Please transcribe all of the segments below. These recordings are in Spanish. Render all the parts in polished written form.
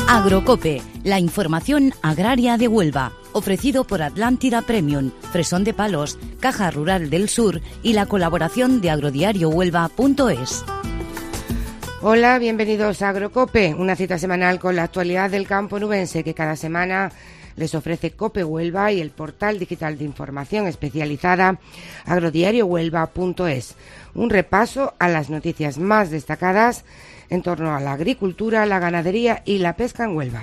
Agrocope, la información agraria de Huelva, ofrecido por Atlántida Premium, Fresón de Palos, Caja Rural del Sur y la colaboración de agrodiariohuelva.es. Hola, bienvenidos a Agrocope, una cita semanal con la actualidad del campo nubense que cada semana les ofrece Cope Huelva y el portal digital de información especializada agrodiariohuelva.es. Un repaso a las noticias más destacadas en torno a la agricultura, la ganadería y la pesca en Huelva.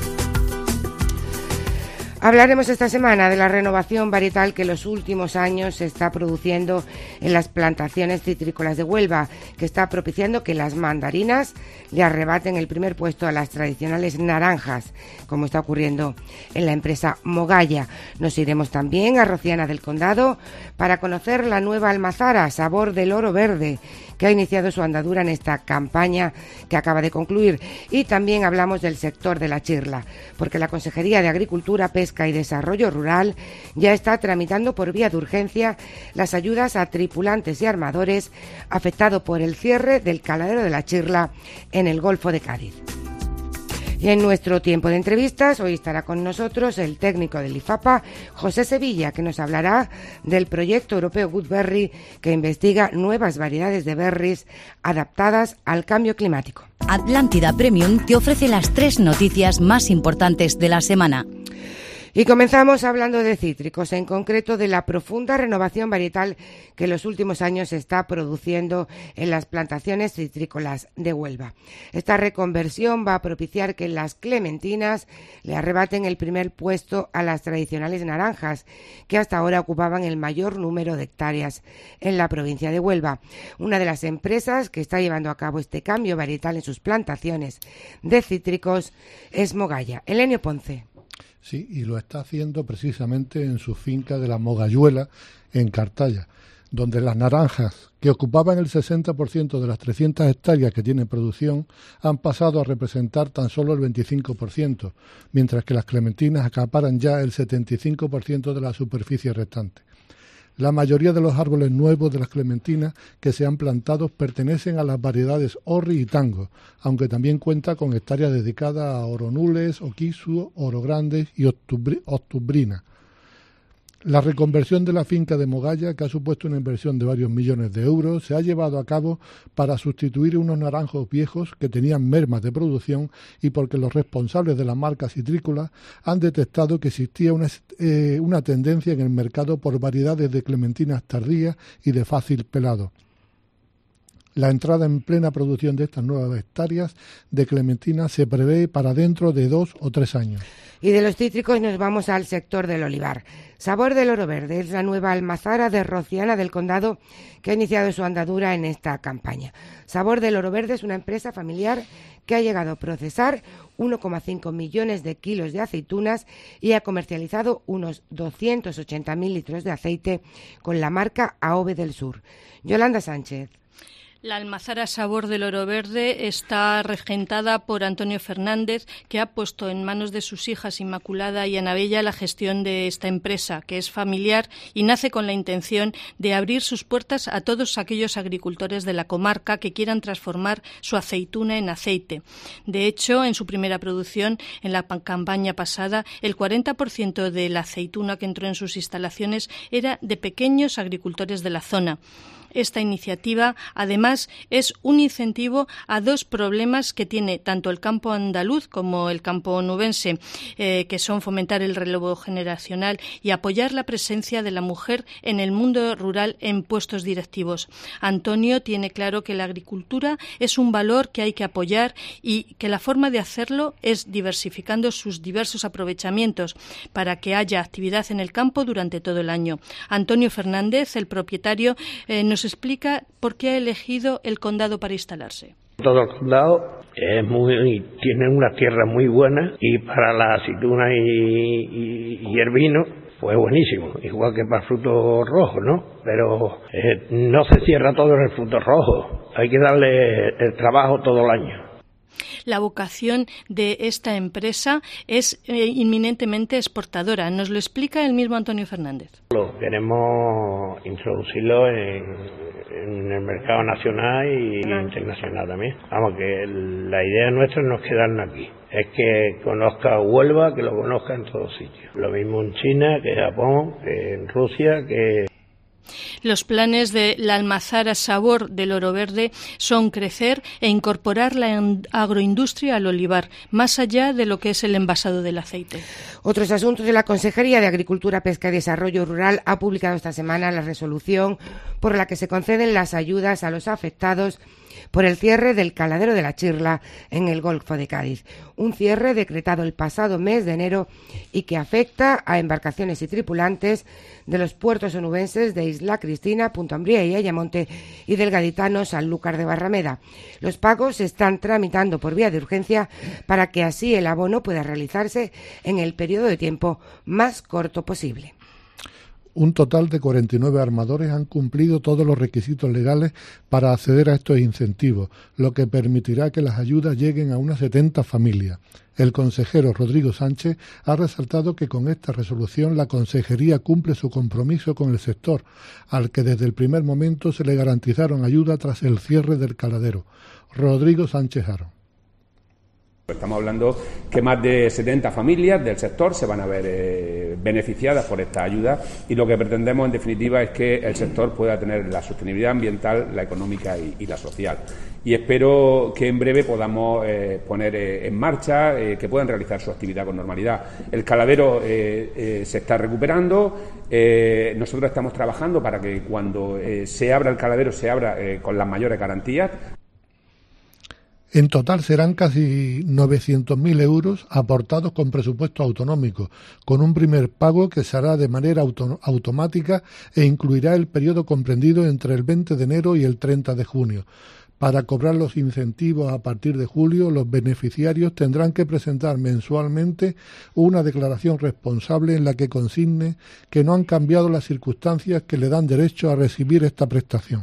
Hablaremos esta semana de la renovación varietal que en los últimos años se está produciendo en las plantaciones citrícolas de Huelva, que está propiciando que las mandarinas le arrebaten el primer puesto a las tradicionales naranjas, como está ocurriendo en la empresa Mogaya. Nos iremos también a Rociana del Condado para conocer la nueva almazara Sabor del Oro Verde, que ha iniciado su andadura en esta campaña que acaba de concluir. Y también hablamos del sector de la chirla, porque la Consejería de Agricultura, Pesca y Desarrollo Rural ya está tramitando por vía de urgencia las ayudas a tripulantes y armadores afectados por el cierre del caladero de la Chirla en el Golfo de Cádiz. Y en nuestro tiempo de entrevistas, hoy estará con nosotros el técnico del IFAPA, José Sevilla, que nos hablará del proyecto europeo Goodberry, que investiga nuevas variedades de berries adaptadas al cambio climático. Atlántida Premium te ofrece las 3 noticias más importantes de la semana. Y comenzamos hablando de cítricos, en concreto de la profunda renovación varietal que en los últimos años se está produciendo en las plantaciones citrícolas de Huelva. Esta reconversión va a propiciar que las clementinas le arrebaten el primer puesto a las tradicionales naranjas, que hasta ahora ocupaban el mayor número de hectáreas en la provincia de Huelva. Una de las empresas que está llevando a cabo este cambio varietal en sus plantaciones de cítricos es Mogaya. Elenio Ponce. Sí, y lo está haciendo precisamente en su finca de la Mogayuela, en Cartaya, donde las naranjas, que ocupaban el 60% de las 300 hectáreas que tiene producción, han pasado a representar tan solo el 25%, mientras que las clementinas acaparan ya el 75% de la superficie restante. La mayoría de los árboles nuevos de las clementinas que se han plantado pertenecen a las variedades Orri y Tango, aunque también cuenta con hectáreas dedicadas a oronules, oquisu, oro grandes y octubrina. La reconversión de la finca de Mogaya, que ha supuesto una inversión de varios millones de euros, se ha llevado a cabo para sustituir unos naranjos viejos que tenían mermas de producción y porque los responsables de la marca citrícola han detectado que existía una tendencia en el mercado por variedades de clementinas tardías y de fácil pelado. La entrada en plena producción de estas nuevas hectáreas de clementina se prevé para dentro de 2 o 3 años. Y de los cítricos nos vamos al sector del olivar. Sabor del Oro Verde es la nueva almazara de Rociana del Condado que ha iniciado su andadura en esta campaña. Sabor del Oro Verde es una empresa familiar que ha llegado a procesar 1,5 millones de kilos de aceitunas y ha comercializado unos 280.000 litros de aceite con la marca AOVE del Sur. Yolanda Sánchez. La almazara Sabor del Oro Verde está regentada por Antonio Fernández, que ha puesto en manos de sus hijas Inmaculada y Anabella la gestión de esta empresa, que es familiar y nace con la intención de abrir sus puertas a todos aquellos agricultores de la comarca que quieran transformar su aceituna en aceite. De hecho, en su primera producción, en la campaña pasada, el 40% de la aceituna que entró en sus instalaciones era de pequeños agricultores de la zona. Esta iniciativa, además, es un incentivo a 2 problemas que tiene tanto el campo andaluz como el campo nubense, que son fomentar el relevo generacional y apoyar la presencia de la mujer en el mundo rural en puestos directivos. Antonio tiene claro que la agricultura es un valor que hay que apoyar y que la forma de hacerlo es diversificando sus diversos aprovechamientos para que haya actividad en el campo durante todo el año. Antonio Fernández, el propietario, nos explica por qué ha elegido el condado para instalarse. Todo el condado tiene una tierra muy buena y para la aceituna y el vino fue buenísimo, igual que para frutos rojos, ¿no? Pero no se cierra todo en el fruto rojo, hay que darle el trabajo todo el año. la vocación de esta empresa es inminentemente exportadora. Nos lo explica el mismo Antonio Fernández. Queremos introducirlo en el mercado nacional y internacional también. Vamos, que la idea nuestra no es quedarnos aquí. Es que conozca Huelva, que lo conozca en todos sitios. Lo mismo en China, que en Japón, que en Rusia, que... Los planes de la Almazara Sabor del Oro Verde son crecer e incorporar la agroindustria al olivar, más allá de lo que es el envasado del aceite. Otros asuntos. De la Consejería de Agricultura, Pesca y Desarrollo Rural ha publicado esta semana la resolución por la que se conceden las ayudas a los afectados por el cierre del caladero de la Chirla en el Golfo de Cádiz. Un cierre decretado el pasado mes de enero y que afecta a embarcaciones y tripulantes de los puertos onubenses de Isla Cristina, Punta Umbría y Ayamonte y del gaditano Sanlúcar de Barrameda. Los pagos se están tramitando por vía de urgencia para que así el abono pueda realizarse en el periodo de tiempo más corto posible. Un total de 49 armadores han cumplido todos los requisitos legales para acceder a estos incentivos, lo que permitirá que las ayudas lleguen a unas 70 familias. El consejero Rodrigo Sánchez ha resaltado que con esta resolución la Consejería cumple su compromiso con el sector, al que desde el primer momento se le garantizaron ayuda tras el cierre del caladero. Rodrigo Sánchez Haro. Estamos hablando que más de 70 familias del sector se van a ver beneficiadas por esta ayuda y lo que pretendemos en definitiva es que el sector pueda tener la sostenibilidad ambiental, la económica y la social. Y espero que en breve podamos poner en marcha, que puedan realizar su actividad con normalidad. El caladero se está recuperando, nosotros estamos trabajando para que cuando se abra el caladero se abra con las mayores garantías. En total serán casi 900.000 euros aportados con presupuesto autonómico, con un primer pago que se hará de manera automática e incluirá el periodo comprendido entre el 20 de enero y el 30 de junio. Para cobrar los incentivos a partir de julio, los beneficiarios tendrán que presentar mensualmente una declaración responsable en la que consigne que no han cambiado las circunstancias que le dan derecho a recibir esta prestación.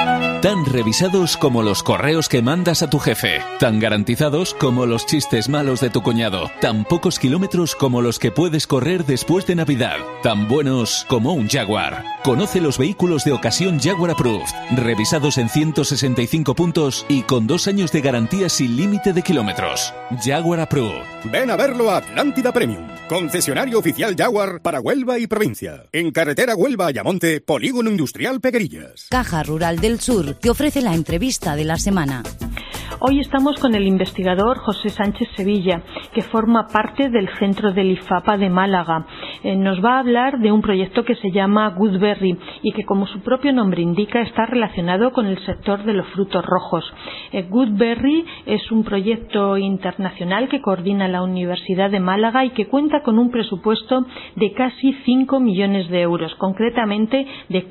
Tan revisados como los correos que mandas a tu jefe, tan garantizados como los chistes malos de tu cuñado, tan pocos kilómetros como los que puedes correr después de Navidad, tan buenos como un Jaguar. Conoce los vehículos de ocasión Jaguar Approved, revisados en 165 puntos y con 2 años de garantía sin límite de kilómetros. Jaguar Approved. Ven a verlo a Atlántida Premium, concesionario oficial Jaguar para Huelva y provincia. En carretera Huelva-Ayamonte, Polígono Industrial Peguerillas. Caja Rural del Sur te ofrece la entrevista de la semana. Hoy estamos con el investigador José Sánchez Sevilla, que forma parte del centro del IFAPA de Málaga. Nos va a hablar de un proyecto que se llama Goodberry y que, como su propio nombre indica, está relacionado con el sector de los frutos rojos. Goodberry es un proyecto internacional que coordina la Universidad de Málaga y que cuenta con un presupuesto de casi 5 millones de euros, concretamente de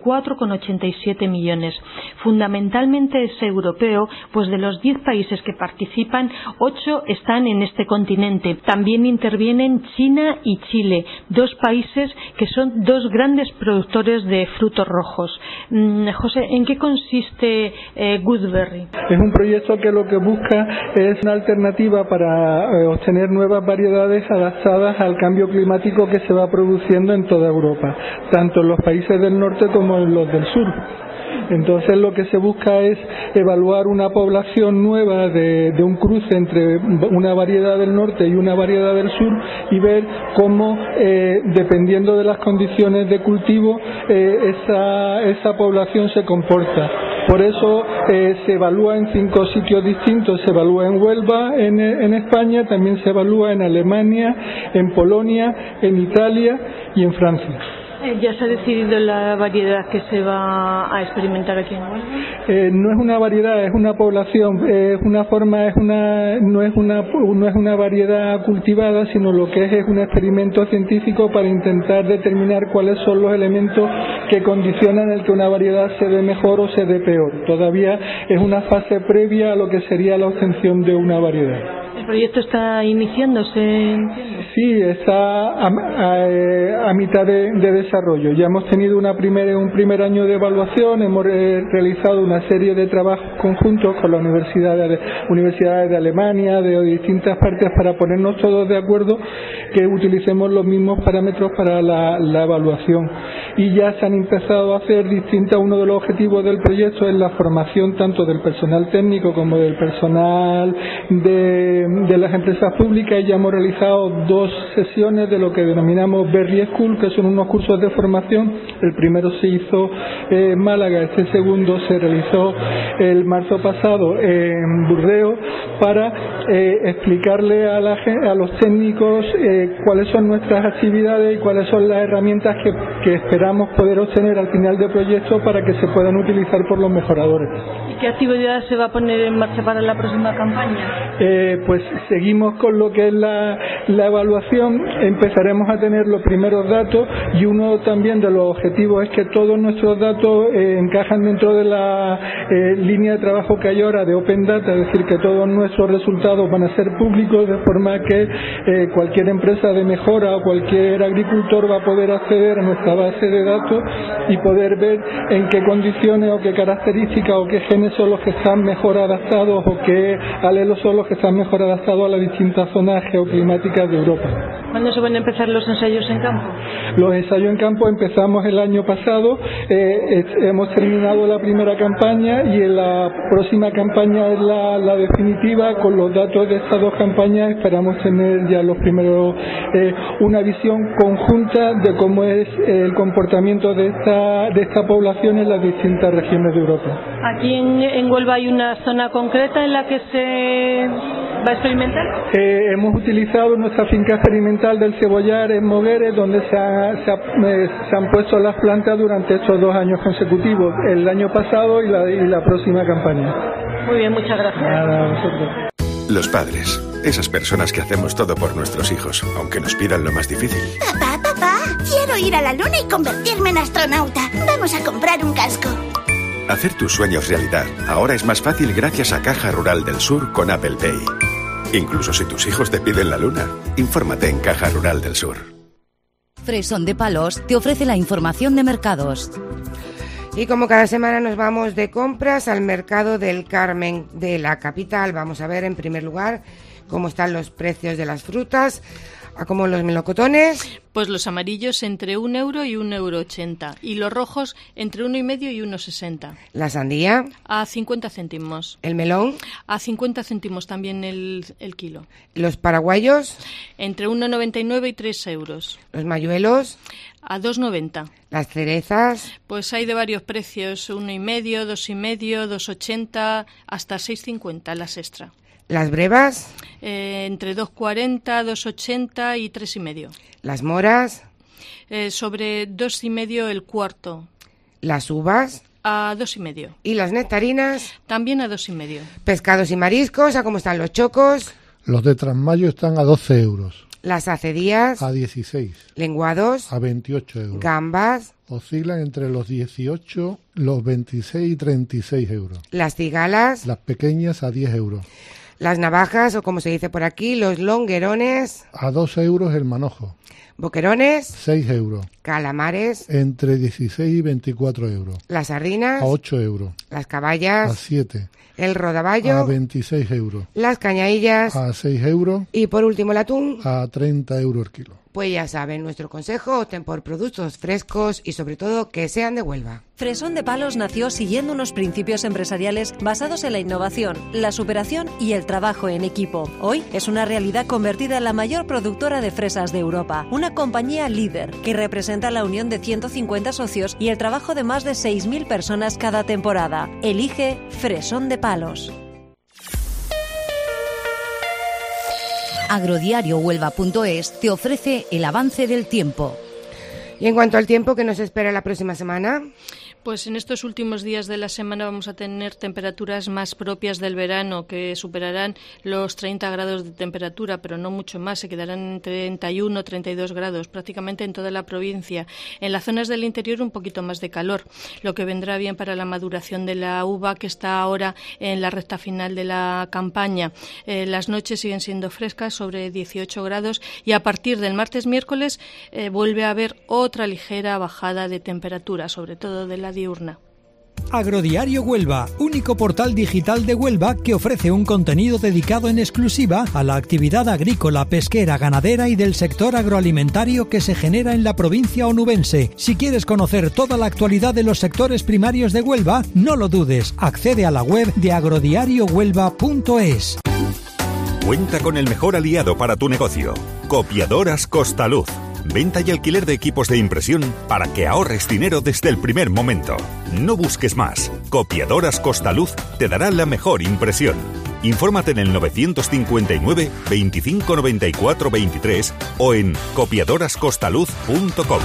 4,87 millones. Fundamentalmente es europeo, pues de los 10 países que participan, 8 están en este continente. También intervienen China y Chile, 2 países que son 2 grandes productores de frutos rojos. José, ¿en qué consiste Goodberry? Es un proyecto que lo que busca es una alternativa para obtener nuevas variedades adaptadas al cambio climático que se va produciendo en toda Europa, tanto en los países del norte como en los del sur. Entonces lo que se busca es evaluar una población nueva de un cruce entre una variedad del norte y una variedad del sur y ver cómo, dependiendo de las condiciones de cultivo, esa población se comporta. Por eso se evalúa en 5 sitios distintos. Se evalúa en Huelva, en España, también se evalúa en Alemania, en Polonia, en Italia y en Francia. ¿Ya se ha decidido la variedad que se va a experimentar aquí en Huelva? No es una variedad, es una población, es una forma, no es una variedad cultivada, sino lo que es un experimento científico para intentar determinar cuáles son los elementos que condicionan el que una variedad se dé mejor o se dé peor. Todavía es una fase previa a lo que sería la obtención de una variedad. ¿El proyecto está iniciándose? Sí, está a mitad de desarrollo. Ya hemos tenido un primer año de evaluación, hemos realizado una serie de trabajos conjuntos con las universidades de Alemania, de distintas partes, para ponernos todos de acuerdo que utilicemos los mismos parámetros para la evaluación. Y ya se han empezado a hacer uno de los objetivos del proyecto es la formación tanto del personal técnico como del personal de las empresas públicas, y ya hemos realizado 2 sesiones de lo que denominamos Berry School, que son unos cursos de formación. El primero se hizo en Málaga, este segundo se realizó el marzo pasado en Burdeos, para explicarle a los técnicos cuáles son nuestras actividades y cuáles son las herramientas que esperamos poder obtener al final del proyecto para que se puedan utilizar por los mejoradores. ¿Y qué actividades se va a poner en marcha para la próxima campaña? Pues seguimos con lo que es la evaluación. Empezaremos a tener los primeros datos, y uno también de los objetivos es que todos nuestros datos encajan dentro de la línea de trabajo que hay ahora de Open Data, es decir, que todos nuestros resultados van a ser públicos, de forma que cualquier empresa de mejora o cualquier agricultor va a poder acceder a nuestra base de datos y poder ver en qué condiciones o qué características o qué genes son los que están mejor adaptados o qué alelos son los que están mejor adaptados a las distintas zonas geoclimáticas de Europa. ¿Cuándo se van a empezar los ensayos en campo? Los ensayos en campo empezamos el año pasado, hemos terminado la primera campaña, y en la próxima campaña es la definitiva. Con los datos de estas 2 campañas esperamos tener ya los primeros, una visión conjunta de cómo es el comportamiento de esta población en las distintas regiones de Europa. ¿Aquí en Huelva hay una zona concreta en la que se va a experimentar? Hemos utilizado nuestra finca experimental del Cebollar en Mogueres, donde se han puesto las plantas durante estos 2 años consecutivos, el año pasado y la próxima campaña. Muy bien, muchas gracias. Nada, a vosotros. Los padres, esas personas que hacemos todo por nuestros hijos, aunque nos pidan lo más difícil. Papá, quiero ir a la luna y convertirme en astronauta. Vamos a comprar un casco. Hacer tus sueños realidad ahora es más fácil gracias a Caja Rural del Sur con Apple Pay. Incluso si tus hijos te piden la luna, infórmate en Caja Rural del Sur. Fresón de Palos te ofrece la información de mercados. Y como cada semana nos vamos de compras al mercado del Carmen de la capital. Vamos a ver en primer lugar cómo están los precios de las frutas, como los melocotones. Pues los amarillos entre 1 euro y 1,80 €, y los rojos entre 1,5 y 1,60. La sandía. A 50 céntimos. El melón. A 50 céntimos también el kilo. Los paraguayos. Entre 1,99 y 3 euros. Los mayuelos. A 2,90. Las cerezas. Pues hay de varios precios, 1,5, 2,5, 2,80, hasta 6,50 las extra. Las brevas. Entre 2,40, 2,80 y 3,5. Las moras. Sobre 2,5 el cuarto. Las uvas. A 2,5. ¿Y las nectarinas? También a 2,5. Pescados y mariscos, ¿a cómo están los chocos? Los de Trasmayo están a 12 euros. Las acedías. A 16. Lenguados. A 28 euros. Gambas. Oscilan entre los 18, los 26 y 36 euros. Las cigalas. Las pequeñas a 10 euros. Las navajas, o como se dice por aquí, los longuerones. A 2 euros el manojo. Boquerones. 6 euros. Calamares. Entre 16 y 24 euros. Las sardinas. A 8 euros. Las caballas. A 7. El rodaballo. A 26 euros. Las cañadillas. A 6 euros. Y por último el atún. A 30 euros el kilo. Pues ya saben, nuestro consejo, opten por productos frescos y sobre todo que sean de Huelva. Fresón de Palos nació siguiendo unos principios empresariales basados en la innovación, la superación y el trabajo en equipo. Hoy es una realidad convertida en la mayor productora de fresas de Europa, una compañía líder que representa la unión de 150 socios y el trabajo de más de 6.000 personas cada temporada. Elige Fresón de Palos. Agrodiariohuelva.es te ofrece el avance del tiempo. Y en cuanto al tiempo que nos espera la próxima semana, Pues en estos últimos días de la semana vamos a tener temperaturas más propias del verano, que superarán los 30 grados de temperatura, pero no mucho más, se quedarán entre 31 y 32 grados prácticamente en toda la provincia. En las zonas del interior un poquito más de calor, lo que vendrá bien para la maduración de la uva, que está ahora en la recta final de la campaña. Las noches siguen siendo frescas, sobre 18 grados, y a partir del martes-miércoles vuelve a haber otra ligera bajada de temperatura, sobre todo de la diurna. Agrodiario Huelva, único portal digital de Huelva que ofrece un contenido dedicado en exclusiva a la actividad agrícola, pesquera, ganadera y del sector agroalimentario que se genera en la provincia onubense. Si quieres conocer toda la actualidad de los sectores primarios de Huelva, no lo dudes, accede a la web de agrodiariohuelva.es. Cuenta con el mejor aliado para tu negocio, Copiadoras Costaluz. Venta y alquiler de equipos de impresión para que ahorres dinero desde el primer momento. No busques más. Copiadoras Costaluz te dará la mejor impresión. Infórmate en el 959 25 94 23 o en copiadorascostaluz.com.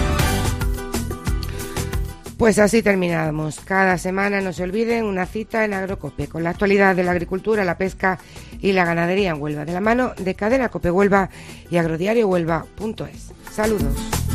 Pues así terminamos. Cada semana, no se olviden, una cita en Agrocopie con la actualidad de la agricultura, la pesca y la ganadería en Huelva, de la mano de Cadena Cope Huelva y agrodiariohuelva.es. Saludos.